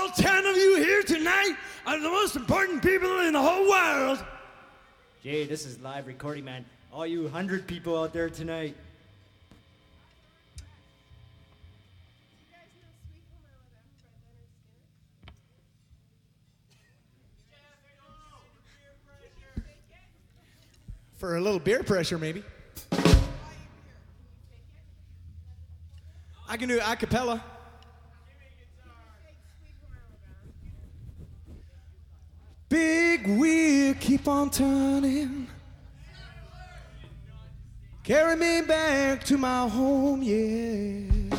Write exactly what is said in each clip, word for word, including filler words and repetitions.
all ten of you here tonight are the most important people in the whole world. Jay, this is live recording, man. All you hundred people out there tonight. For a little beer pressure, maybe. I can do a cappella. Big wheel, keep on turning. Carry me back to my home, yeah.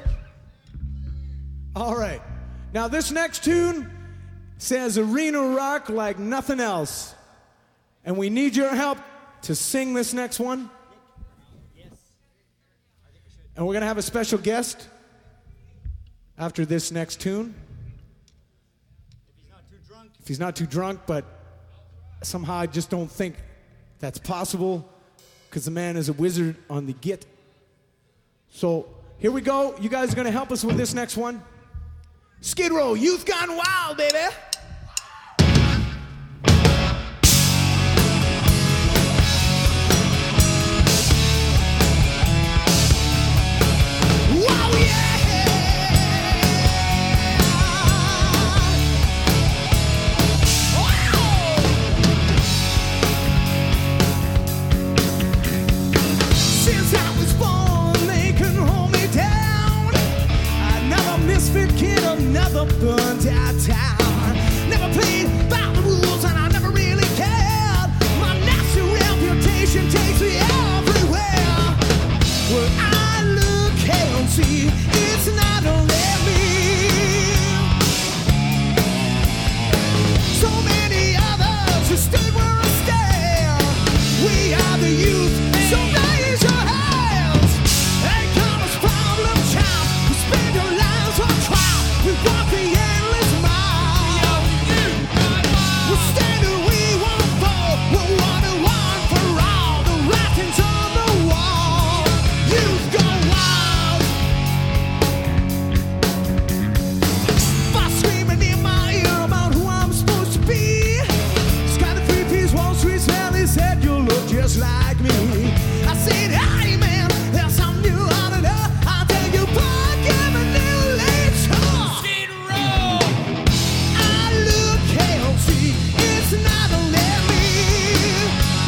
All right. Now this next tune says arena rock like nothing else. And we need your help to sing this next one. And we're going to have a special guest after this next tune. If he's not too drunk. If he's not too drunk, but somehow I just don't think that's possible because the man is a wizard on the git. So here we go. You guys are going to help us with this next one. Skid Row, Youth Gone Wild, baby. Burned out town. Never played by the rules and I never really cared. My nasty reputation takes me everywhere. Where I look and see, it's not only me. So many others who stood where I stand. We are the youth, so raise your hands. Ain't come as problem child. We spend our lives on trial. We want the endless mile. We're standing, we won't fall. We're one and one for all. The writing's on the wall. Youth go wild. Fire screaming in my ear about who I'm supposed to be. Got a three-piece Wall Street smell. He said you look just like me. I said, hey man, there's something new on it. I'll tell you, but give a new late song. It's not only me.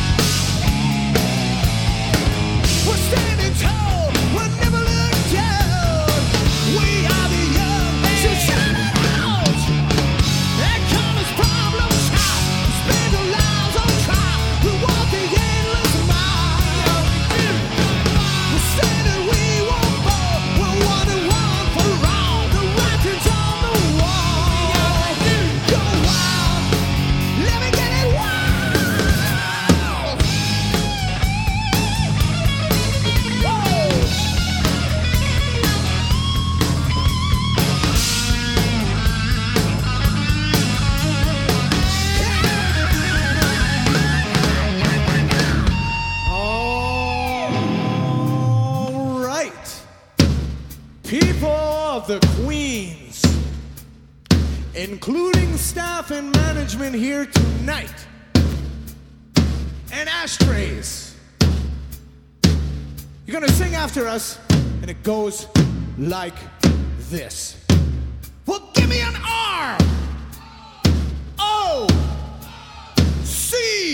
We're standing tall, we'll never look down. We are the young, so shout it out. Here comes problems out. We spend our lives on trial. We walk the endless mile. We're standing, we won't fall. We're one and one for all. The writing's on the wall. Go wild. Let me get it wild! Whoa! All right. People of the Queens, including staff and management here tonight, and ashtrays. You're gonna sing after us, and it goes like this. Well, give me an R, O, C,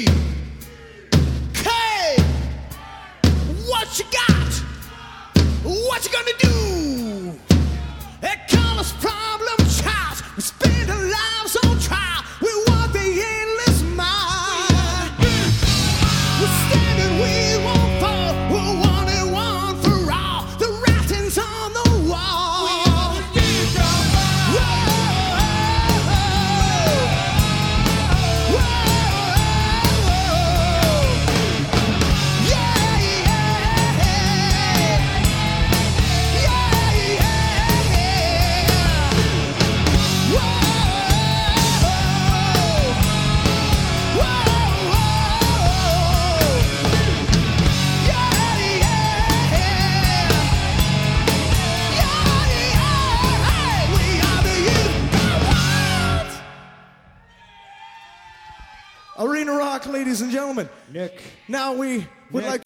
K. What you got? What you gonna do? They call us problem child. We spend our lives on trial. We want the endless mile. We're standing, we won't fall. We're one and one for all. The writing's on the wall. Arena Rock, ladies and gentlemen. Nick. Now we would Nick. like